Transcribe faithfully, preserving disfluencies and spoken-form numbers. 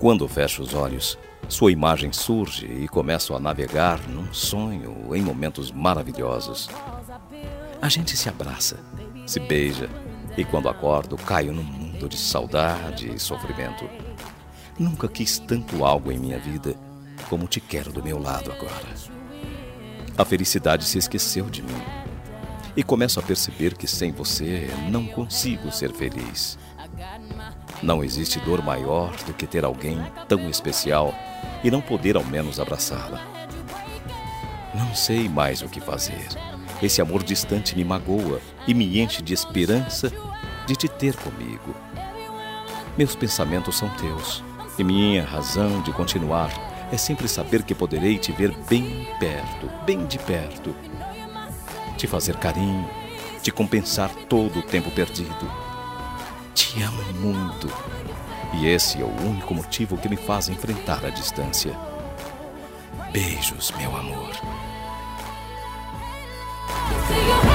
Quando fecho os olhos, sua imagem surge e começo a navegar num sonho em momentos maravilhosos. A gente se abraça, se beija e quando acordo caio num mundo de saudade e sofrimento. Nunca quis tanto algo em minha vida como te quero do meu lado agora. A felicidade se esqueceu de mim e começo a perceber que sem você não consigo ser feliz. Não existe dor maior do que ter alguém tão especial e não poder ao menos abraçá-la. Não sei mais o que fazer. Esse amor distante me magoa e me enche de esperança de te ter comigo. Meus pensamentos são teus e minha razão de continuar é sempre saber que poderei te ver bem perto, bem de perto. Te fazer carinho, te compensar todo o tempo perdido. Te amo muito. E esse é o único motivo que me faz enfrentar a distância. Beijos, meu amor. See you.